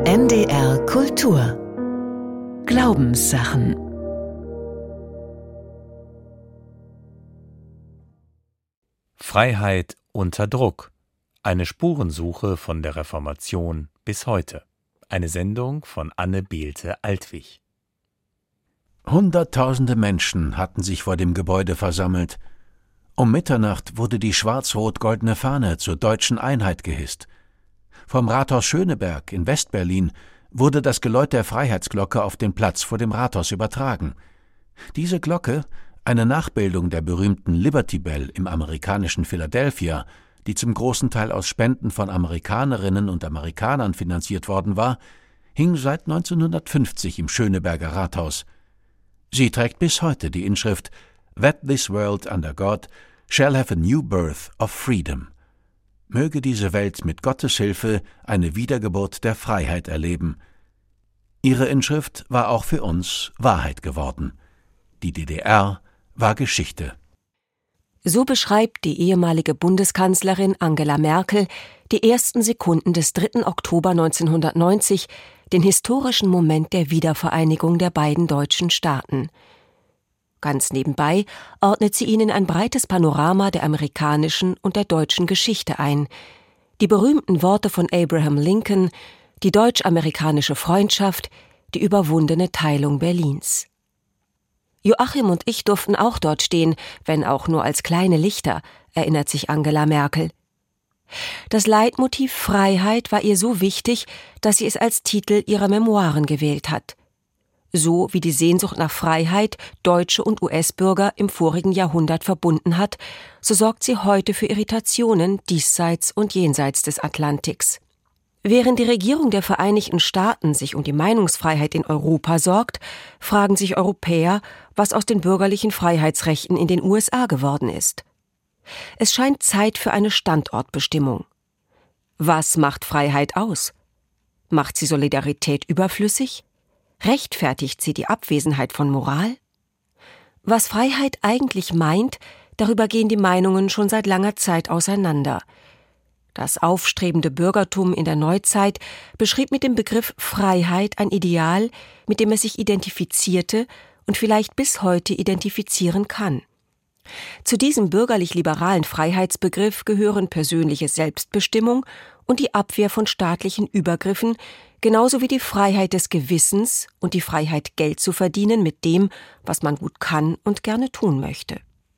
NDR Kultur Glaubenssachen. Freiheit unter Druck. Eine Spurensuche von der Reformation bis heute. Eine Sendung von Anne Behlte-Altwig. Hunderttausende Menschen hatten sich vor dem Gebäude versammelt. Um Mitternacht wurde die schwarz-rot-goldene Fahne zur deutschen Einheit gehisst. Vom Rathaus Schöneberg in West-Berlin wurde das Geläut der Freiheitsglocke auf den Platz vor dem Rathaus übertragen. Diese Glocke, eine Nachbildung der berühmten Liberty Bell im amerikanischen Philadelphia, die zum großen Teil aus Spenden von Amerikanerinnen und Amerikanern finanziert worden war, hing seit 1950 im Schöneberger Rathaus. Sie trägt bis heute die Inschrift "That this world under God shall have a new birth of freedom." Möge diese Welt mit Gottes Hilfe eine Wiedergeburt der Freiheit erleben. Ihre Inschrift war auch für uns Wahrheit geworden. Die DDR war Geschichte. So beschreibt die ehemalige Bundeskanzlerin Angela Merkel die ersten Sekunden des 3. Oktober 1990, den historischen Moment der Wiedervereinigung der beiden deutschen Staaten. Ganz nebenbei ordnet sie ihn in ein breites Panorama der amerikanischen und der deutschen Geschichte ein. Die berühmten Worte von Abraham Lincoln, die deutsch-amerikanische Freundschaft, die überwundene Teilung Berlins. Joachim und ich durften auch dort stehen, wenn auch nur als kleine Lichter, erinnert sich Angela Merkel. Das Leitmotiv Freiheit war ihr so wichtig, dass sie es als Titel ihrer Memoiren gewählt hat. So wie die Sehnsucht nach Freiheit Deutsche und US-Bürger im vorigen Jahrhundert verbunden hat, so sorgt sie heute für Irritationen diesseits und jenseits des Atlantiks. Während die Regierung der Vereinigten Staaten sich um die Meinungsfreiheit in Europa sorgt, fragen sich Europäer, was aus den bürgerlichen Freiheitsrechten in den USA geworden ist. Es scheint Zeit für eine Standortbestimmung. Was macht Freiheit aus? Macht sie Solidarität überflüssig? Rechtfertigt sie die Abwesenheit von Moral? Was Freiheit eigentlich meint, darüber gehen die Meinungen schon seit langer Zeit auseinander. Das aufstrebende Bürgertum in der Neuzeit beschrieb mit dem Begriff Freiheit ein Ideal, mit dem es sich identifizierte und vielleicht bis heute identifizieren kann. Zu diesem bürgerlich-liberalen Freiheitsbegriff gehören persönliche Selbstbestimmung und die Abwehr von staatlichen Übergriffen, genauso wie die Freiheit des Gewissens und die Freiheit, Geld zu verdienen mit dem, was man gut kann und gerne tun möchte.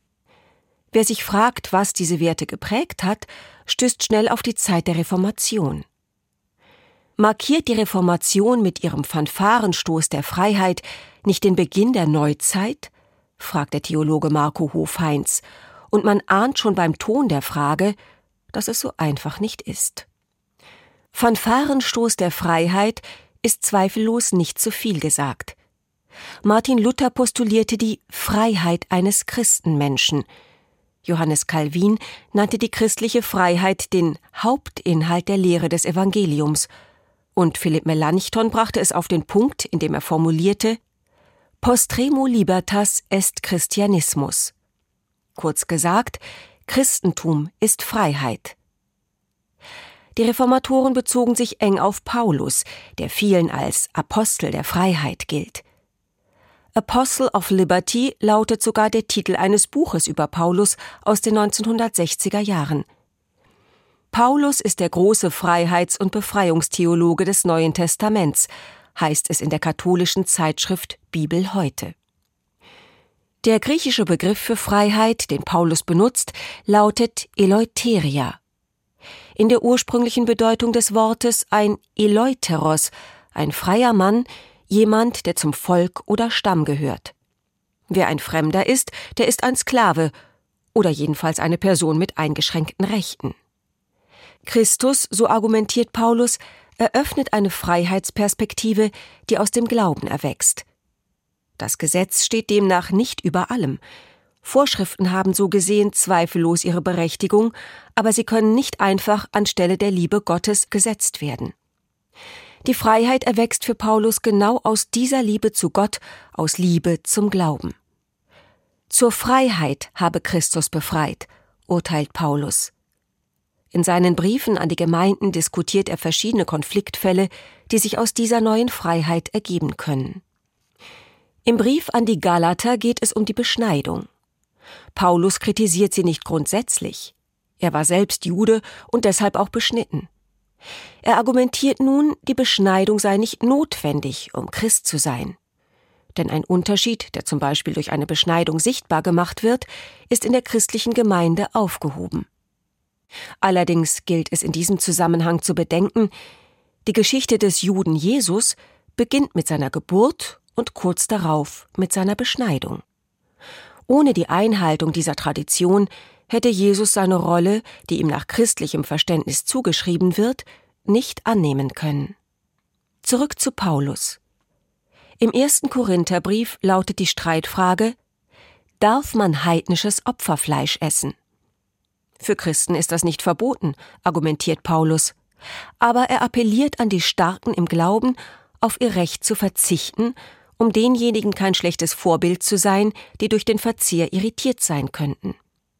Wer sich fragt, was diese Werte geprägt hat, stößt schnell auf die Zeit der Reformation. Markiert die Reformation mit ihrem Fanfarenstoß der Freiheit nicht den Beginn der Neuzeit? Fragt der Theologe Marco Hofheinz, und man ahnt schon beim Ton der Frage, dass es so einfach nicht ist. Fanfarenstoß der Freiheit ist zweifellos nicht zu viel gesagt. Martin Luther postulierte die Freiheit eines Christenmenschen. Johannes Calvin nannte die christliche Freiheit den Hauptinhalt der Lehre des Evangeliums. Und Philipp Melanchthon brachte es auf den Punkt, indem er formulierte: Postremo libertas est Christianismus. Kurz gesagt, Christentum ist Freiheit. Die Reformatoren bezogen sich eng auf Paulus, der vielen als Apostel der Freiheit gilt. Apostle of Liberty lautet sogar der Titel eines Buches über Paulus aus den 1960er Jahren. Paulus ist der große Freiheits- und Befreiungstheologe des Neuen Testaments, heißt es in der katholischen Zeitschrift Bibel heute. Der griechische Begriff für Freiheit, den Paulus benutzt, lautet Eleutheria. In der ursprünglichen Bedeutung des Wortes ein Eleuteros, ein freier Mann, jemand, der zum Volk oder Stamm gehört. Wer ein Fremder ist, der ist ein Sklave oder jedenfalls eine Person mit eingeschränkten Rechten. Christus, so argumentiert Paulus, eröffnet eine Freiheitsperspektive, die aus dem Glauben erwächst. Das Gesetz steht demnach nicht über allem. Vorschriften haben so gesehen zweifellos ihre Berechtigung, aber sie können nicht einfach anstelle der Liebe Gottes gesetzt werden. Die Freiheit erwächst für Paulus genau aus dieser Liebe zu Gott, aus Liebe zum Glauben. Zur Freiheit habe Christus befreit, urteilt Paulus. In seinen Briefen an die Gemeinden diskutiert er verschiedene Konfliktfälle, die sich aus dieser neuen Freiheit ergeben können. Im Brief an die Galater geht es um die Beschneidung. Paulus kritisiert sie nicht grundsätzlich. Er war selbst Jude und deshalb auch beschnitten. Er argumentiert nun, die Beschneidung sei nicht notwendig, um Christ zu sein. Denn ein Unterschied, der zum Beispiel durch eine Beschneidung sichtbar gemacht wird, ist in der christlichen Gemeinde aufgehoben. Allerdings gilt es in diesem Zusammenhang zu bedenken, die Geschichte des Juden Jesus beginnt mit seiner Geburt und kurz darauf mit seiner Beschneidung. Ohne die Einhaltung dieser Tradition hätte Jesus seine Rolle, die ihm nach christlichem Verständnis zugeschrieben wird, nicht annehmen können. Zurück zu Paulus. Im 1. Korintherbrief lautet die Streitfrage: Darf man heidnisches Opferfleisch essen? Für Christen ist das nicht verboten, argumentiert Paulus, aber er appelliert an die Starken im Glauben, auf ihr Recht zu verzichten, um denjenigen kein schlechtes Vorbild zu sein, die durch den Verzehr irritiert sein könnten.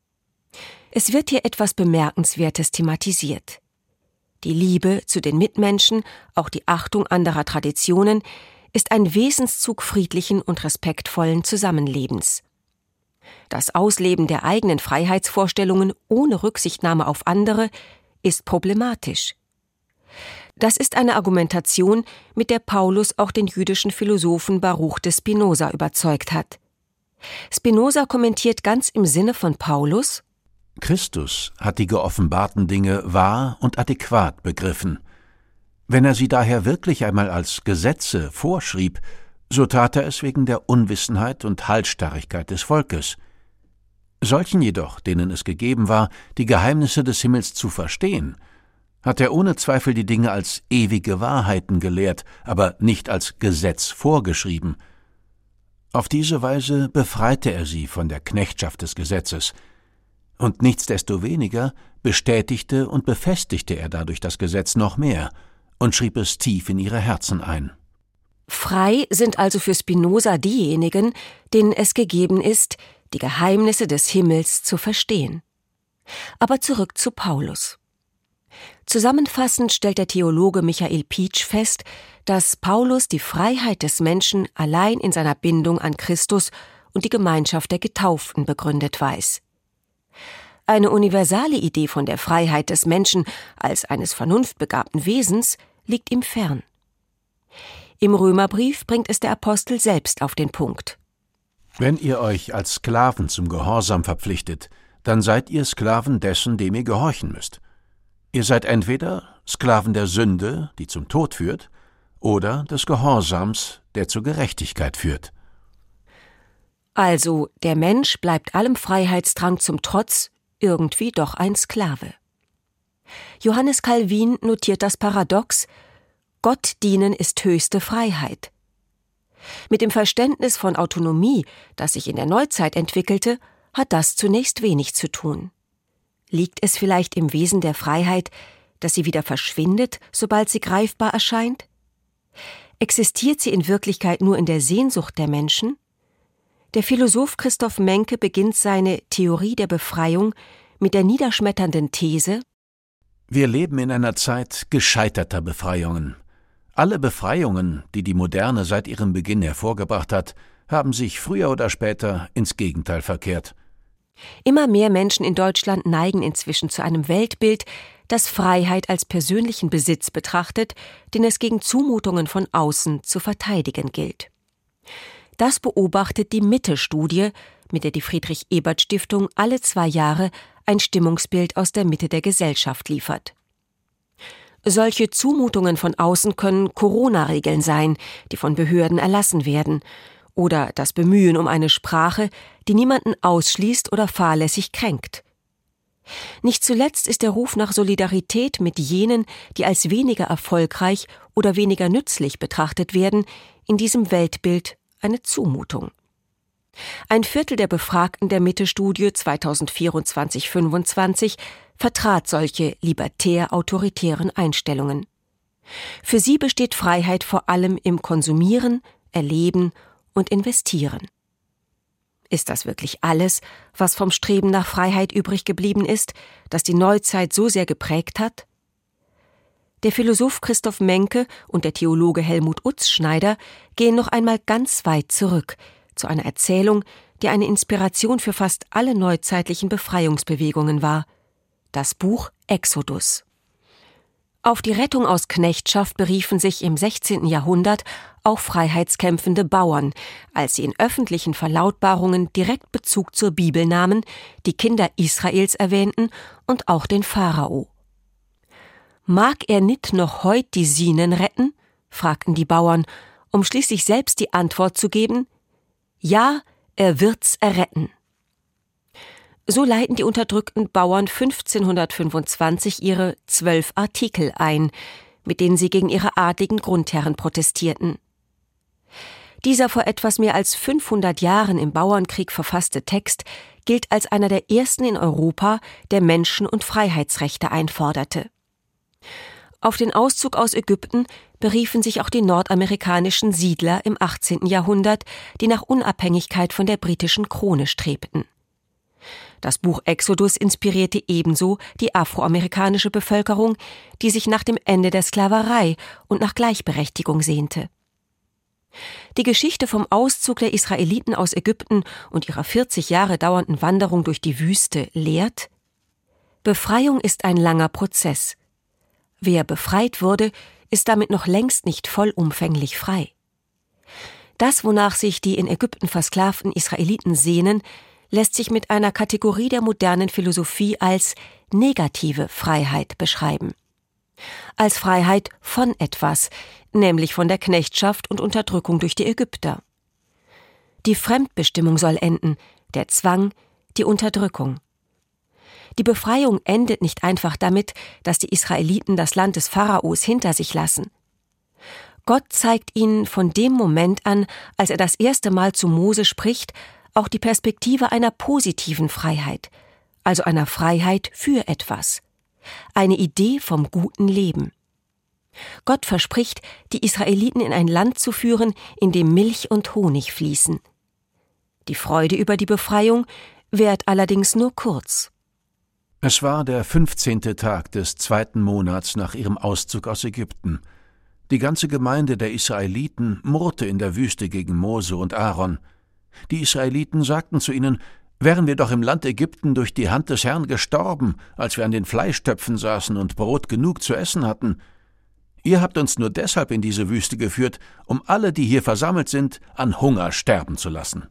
Es wird hier etwas Bemerkenswertes thematisiert. Die Liebe zu den Mitmenschen, auch die Achtung anderer Traditionen, ist ein Wesenszug friedlichen und respektvollen Zusammenlebens. Das Ausleben der eigenen Freiheitsvorstellungen ohne Rücksichtnahme auf andere ist problematisch. Das ist eine Argumentation, mit der Paulus auch den jüdischen Philosophen Baruch de Spinoza überzeugt hat. Spinoza kommentiert ganz im Sinne von Paulus: Christus hat die geoffenbarten Dinge wahr und adäquat begriffen. Wenn er sie daher wirklich einmal als Gesetze vorschrieb, so tat er es wegen der Unwissenheit und Halsstarrigkeit des Volkes. Solchen jedoch, denen es gegeben war, die Geheimnisse des Himmels zu verstehen, hat er ohne Zweifel die Dinge als ewige Wahrheiten gelehrt, aber nicht als Gesetz vorgeschrieben. Auf diese Weise befreite er sie von der Knechtschaft des Gesetzes. Und nichtsdestoweniger bestätigte und befestigte er dadurch das Gesetz noch mehr und schrieb es tief in ihre Herzen ein. Frei sind also für Spinoza diejenigen, denen es gegeben ist, die Geheimnisse des Himmels zu verstehen. Aber zurück zu Paulus. Zusammenfassend stellt der Theologe Michael Pietsch fest, dass Paulus die Freiheit des Menschen allein in seiner Bindung an Christus und die Gemeinschaft der Getauften begründet weiß. Eine universale Idee von der Freiheit des Menschen als eines vernunftbegabten Wesens liegt ihm fern. Im Römerbrief bringt es der Apostel selbst auf den Punkt. Wenn ihr euch als Sklaven zum Gehorsam verpflichtet, dann seid ihr Sklaven dessen, dem ihr gehorchen müsst. Ihr seid entweder Sklaven der Sünde, die zum Tod führt, oder des Gehorsams, der zur Gerechtigkeit führt. Also, der Mensch bleibt allem Freiheitsdrang zum Trotz irgendwie doch ein Sklave. Johannes Calvin notiert das Paradox: Gott dienen ist höchste Freiheit. Mit dem Verständnis von Autonomie, das sich in der Neuzeit entwickelte, hat das zunächst wenig zu tun. Liegt es vielleicht im Wesen der Freiheit, dass sie wieder verschwindet, sobald sie greifbar erscheint? Existiert sie in Wirklichkeit nur in der Sehnsucht der Menschen? Der Philosoph Christoph Menke beginnt seine Theorie der Befreiung mit der niederschmetternden These: Wir leben in einer Zeit gescheiterter Befreiungen. Alle Befreiungen, die die Moderne seit ihrem Beginn hervorgebracht hat, haben sich früher oder später ins Gegenteil verkehrt. Immer mehr Menschen in Deutschland neigen inzwischen zu einem Weltbild, das Freiheit als persönlichen Besitz betrachtet, den es gegen Zumutungen von außen zu verteidigen gilt. Das beobachtet die Mitte-Studie, mit der die Friedrich-Ebert-Stiftung alle 2 Jahre ein Stimmungsbild aus der Mitte der Gesellschaft liefert. Solche Zumutungen von außen können Corona-Regeln sein, die von Behörden erlassen werden, oder das Bemühen um eine Sprache, die niemanden ausschließt oder fahrlässig kränkt. Nicht zuletzt ist der Ruf nach Solidarität mit jenen, die als weniger erfolgreich oder weniger nützlich betrachtet werden, in diesem Weltbild eine Zumutung. 1/4 der Befragten der Mitte-Studie 2024/25 vertrat solche libertär-autoritären Einstellungen. Für sie besteht Freiheit vor allem im Konsumieren, Erleben und Investieren. Ist das wirklich alles, was vom Streben nach Freiheit übrig geblieben ist, das die Neuzeit so sehr geprägt hat? Der Philosoph Christoph Menke und der Theologe Helmut Utzschneider gehen noch einmal ganz weit zurück, zu einer Erzählung, die eine Inspiration für fast alle neuzeitlichen Befreiungsbewegungen war: das Buch Exodus. Auf die Rettung aus Knechtschaft beriefen sich im 16. Jahrhundert auch freiheitskämpfende Bauern, als sie in öffentlichen Verlautbarungen direkt Bezug zur Bibel nahmen, die Kinder Israels erwähnten und auch den Pharao. »Mag er nit noch heut die Sinen retten?« fragten die Bauern, um schließlich selbst die Antwort zu geben: »Ja, er wird's erretten.« So leiten die unterdrückten Bauern 1525 ihre 12 Artikel ein, mit denen sie gegen ihre adligen Grundherren protestierten. Dieser vor etwas mehr als 500 Jahren im Bauernkrieg verfasste Text gilt als einer der ersten in Europa, der Menschen- und Freiheitsrechte einforderte. Auf den Auszug aus Ägypten beriefen sich auch die nordamerikanischen Siedler im 18. Jahrhundert, die nach Unabhängigkeit von der britischen Krone strebten. Das Buch Exodus inspirierte ebenso die afroamerikanische Bevölkerung, die sich nach dem Ende der Sklaverei und nach Gleichberechtigung sehnte. Die Geschichte vom Auszug der Israeliten aus Ägypten und ihrer 40 Jahre dauernden Wanderung durch die Wüste lehrt: Befreiung ist ein langer Prozess. Wer befreit wurde, ist damit noch längst nicht vollumfänglich frei. Das, wonach sich die in Ägypten versklavten Israeliten sehnen, lässt sich mit einer Kategorie der modernen Philosophie als negative Freiheit beschreiben. Als Freiheit von etwas, nämlich von der Knechtschaft und Unterdrückung durch die Ägypter. Die Fremdbestimmung soll enden, der Zwang, die Unterdrückung. Die Befreiung endet nicht einfach damit, dass die Israeliten das Land des Pharaos hinter sich lassen. Gott zeigt ihnen von dem Moment an, als er das erste Mal zu Mose spricht, auch die Perspektive einer positiven Freiheit, also einer Freiheit für etwas. Eine Idee vom guten Leben. Gott verspricht, die Israeliten in ein Land zu führen, in dem Milch und Honig fließen. Die Freude über die Befreiung währt allerdings nur kurz. Es war der 15. Tag des 2. Monats nach ihrem Auszug aus Ägypten. Die ganze Gemeinde der Israeliten murrte in der Wüste gegen Mose und Aaron. Die Israeliten sagten zu ihnen: »Wären wir doch im Land Ägypten durch die Hand des Herrn gestorben, als wir an den Fleischtöpfen saßen und Brot genug zu essen hatten. Ihr habt uns nur deshalb in diese Wüste geführt, um alle, die hier versammelt sind, an Hunger sterben zu lassen.«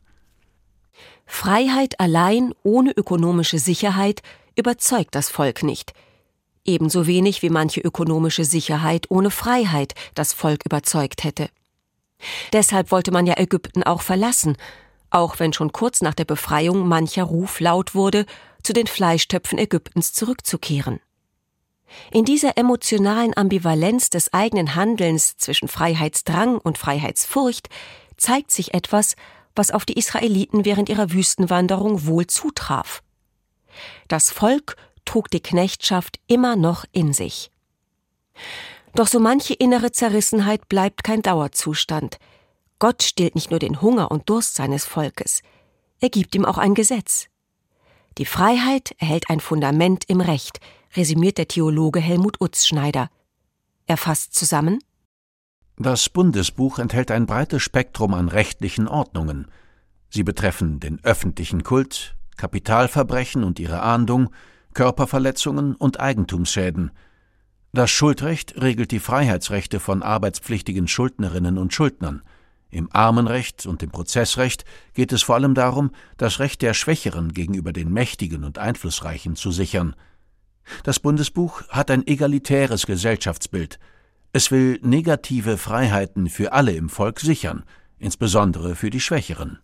Freiheit allein ohne ökonomische Sicherheit überzeugt das Volk nicht. Ebenso wenig wie manche ökonomische Sicherheit ohne Freiheit das Volk überzeugt hätte. Deshalb wollte man ja Ägypten auch verlassen, auch wenn schon kurz nach der Befreiung mancher Ruf laut wurde, zu den Fleischtöpfen Ägyptens zurückzukehren. In dieser emotionalen Ambivalenz des eigenen Handelns zwischen Freiheitsdrang und Freiheitsfurcht zeigt sich etwas, was auf die Israeliten während ihrer Wüstenwanderung wohl zutraf. Das Volk trug die Knechtschaft immer noch in sich. Doch so manche innere Zerrissenheit bleibt kein Dauerzustand. Gott stillt nicht nur den Hunger und Durst seines Volkes, er gibt ihm auch ein Gesetz. Die Freiheit erhält ein Fundament im Recht, resümiert der Theologe Helmut Utzschneider. Er fasst zusammen: Das Bundesbuch enthält ein breites Spektrum an rechtlichen Ordnungen. Sie betreffen den öffentlichen Kult, Kapitalverbrechen und ihre Ahndung, Körperverletzungen und Eigentumsschäden. Das Schuldrecht regelt die Freiheitsrechte von arbeitspflichtigen Schuldnerinnen und Schuldnern. Im Armenrecht und im Prozessrecht geht es vor allem darum, das Recht der Schwächeren gegenüber den Mächtigen und Einflussreichen zu sichern. Das Bundesbuch hat ein egalitäres Gesellschaftsbild. Es will negative Freiheiten für alle im Volk sichern, insbesondere für die Schwächeren.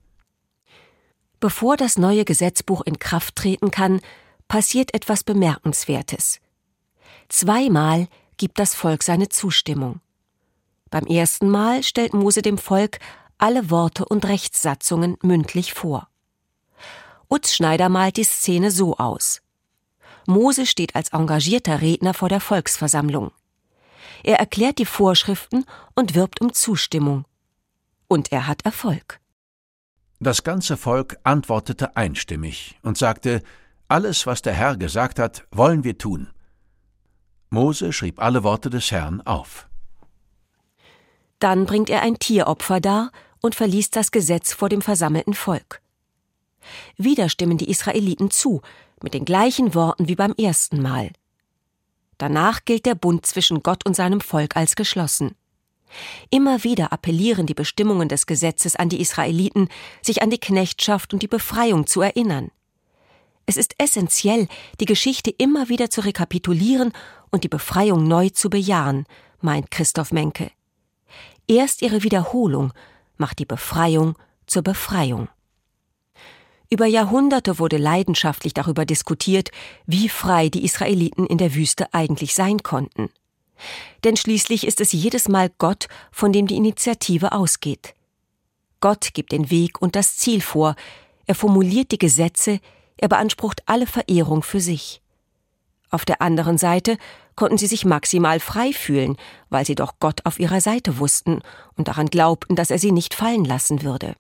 Bevor das neue Gesetzbuch in Kraft treten kann, passiert etwas Bemerkenswertes. 2-mal gibt das Volk seine Zustimmung. Beim ersten Mal stellt Mose dem Volk alle Worte und Rechtssatzungen mündlich vor. Utzschneider malt die Szene so aus. Mose steht als engagierter Redner vor der Volksversammlung. Er erklärt die Vorschriften und wirbt um Zustimmung. Und er hat Erfolg. Das ganze Volk antwortete einstimmig und sagte: Alles, was der Herr gesagt hat, wollen wir tun. Mose schrieb alle Worte des Herrn auf. Dann bringt er ein Tieropfer dar und verliest das Gesetz vor dem versammelten Volk. Wieder stimmen die Israeliten zu, mit den gleichen Worten wie beim ersten Mal. Danach gilt der Bund zwischen Gott und seinem Volk als geschlossen. Immer wieder appellieren die Bestimmungen des Gesetzes an die Israeliten, sich an die Knechtschaft und die Befreiung zu erinnern. Es ist essentiell, die Geschichte immer wieder zu rekapitulieren und die Befreiung neu zu bejahen, meint Christoph Menke. Erst ihre Wiederholung macht die Befreiung zur Befreiung. Über Jahrhunderte wurde leidenschaftlich darüber diskutiert, wie frei die Israeliten in der Wüste eigentlich sein konnten. Denn schließlich ist es jedes Mal Gott, von dem die Initiative ausgeht. Gott gibt den Weg und das Ziel vor, er formuliert die Gesetze, er beansprucht alle Verehrung für sich. Auf der anderen Seite konnten sie sich maximal frei fühlen, weil sie doch Gott auf ihrer Seite wussten und daran glaubten, dass er sie nicht fallen lassen würde.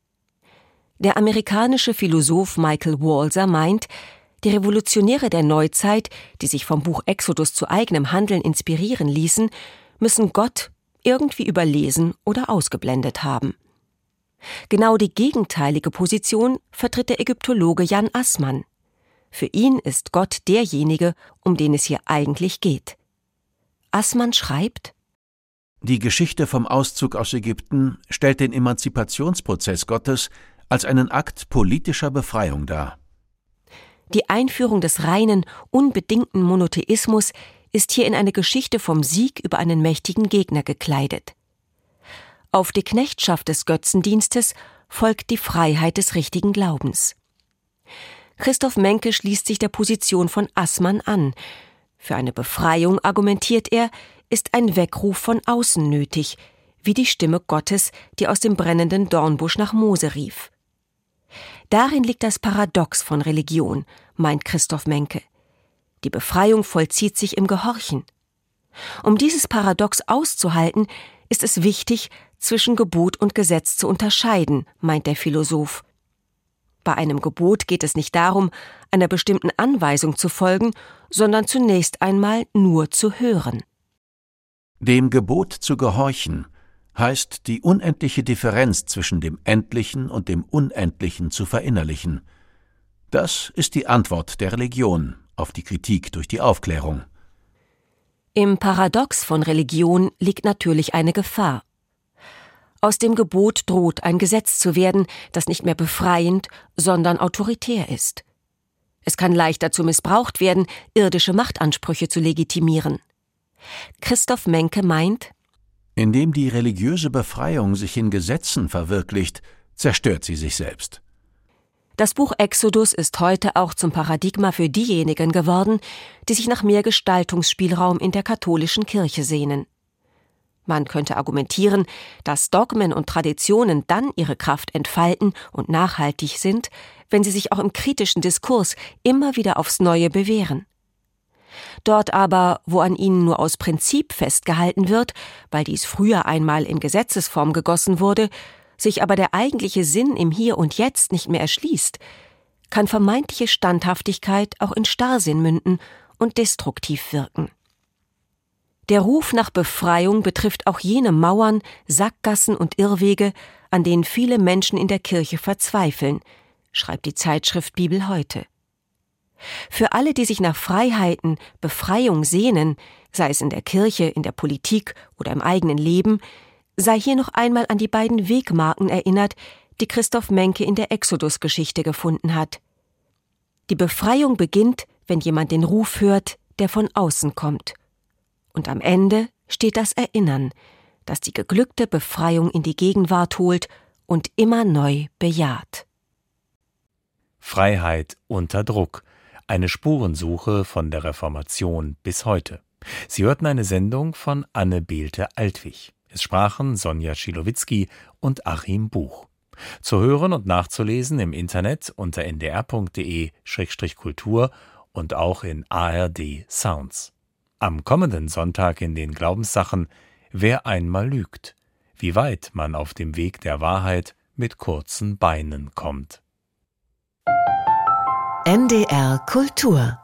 Der amerikanische Philosoph Michael Walzer meint, die Revolutionäre der Neuzeit, die sich vom Buch Exodus zu eigenem Handeln inspirieren ließen, müssen Gott irgendwie überlesen oder ausgeblendet haben. Genau die gegenteilige Position vertritt der Ägyptologe Jan Assmann. Für ihn ist Gott derjenige, um den es hier eigentlich geht. Assmann schreibt: Die Geschichte vom Auszug aus Ägypten stellt den Emanzipationsprozess Gottes als einen Akt politischer Befreiung dar. Die Einführung des reinen, unbedingten Monotheismus ist hier in eine Geschichte vom Sieg über einen mächtigen Gegner gekleidet. Auf die Knechtschaft des Götzendienstes folgt die Freiheit des richtigen Glaubens. Christoph Menke schließt sich der Position von Assmann an. Für eine Befreiung, argumentiert er, ist ein Weckruf von außen nötig, wie die Stimme Gottes, die aus dem brennenden Dornbusch nach Mose rief. Darin liegt das Paradox von Religion, meint Christoph Menke. Die Befreiung vollzieht sich im Gehorchen. Um dieses Paradox auszuhalten, ist es wichtig, zwischen Gebot und Gesetz zu unterscheiden, meint der Philosoph. Bei einem Gebot geht es nicht darum, einer bestimmten Anweisung zu folgen, sondern zunächst einmal nur zu hören. Dem Gebot zu gehorchen heißt, die unendliche Differenz zwischen dem Endlichen und dem Unendlichen zu verinnerlichen. Das ist die Antwort der Religion auf die Kritik durch die Aufklärung. Im Paradox von Religion liegt natürlich eine Gefahr. Aus dem Gebot droht ein Gesetz zu werden, das nicht mehr befreiend, sondern autoritär ist. Es kann leicht dazu missbraucht werden, irdische Machtansprüche zu legitimieren. Christoph Menke meint: Indem die religiöse Befreiung sich in Gesetzen verwirklicht, zerstört sie sich selbst. Das Buch Exodus ist heute auch zum Paradigma für diejenigen geworden, die sich nach mehr Gestaltungsspielraum in der katholischen Kirche sehnen. Man könnte argumentieren, dass Dogmen und Traditionen dann ihre Kraft entfalten und nachhaltig sind, wenn sie sich auch im kritischen Diskurs immer wieder aufs Neue bewähren. Dort aber, wo an ihnen nur aus Prinzip festgehalten wird, weil dies früher einmal in Gesetzesform gegossen wurde, sich aber der eigentliche Sinn im Hier und Jetzt nicht mehr erschließt, kann vermeintliche Standhaftigkeit auch in Starrsinn münden und destruktiv wirken. Der Ruf nach Befreiung betrifft auch jene Mauern, Sackgassen und Irrwege, an denen viele Menschen in der Kirche verzweifeln, schreibt die Zeitschrift Bibel heute. Für alle, die sich nach Freiheiten, Befreiung sehnen, sei es in der Kirche, in der Politik oder im eigenen Leben, sei hier noch einmal an die beiden Wegmarken erinnert, die Christoph Menke in der Exodus-Geschichte gefunden hat. Die Befreiung beginnt, wenn jemand den Ruf hört, der von außen kommt. Und am Ende steht das Erinnern, das die geglückte Befreiung in die Gegenwart holt und immer neu bejaht. Freiheit unter Druck. Eine Spurensuche von der Reformation bis heute. Sie hörten eine Sendung von Anne Behlte-Altwig. Es sprachen Sonja Schilowitzki und Achim Buch. Zu hören und nachzulesen im Internet unter ndr.de/kultur und auch in ARD Sounds. Am kommenden Sonntag in den Glaubenssachen: Wer einmal lügt. Wie weit man auf dem Weg der Wahrheit mit kurzen Beinen kommt. NDR Kultur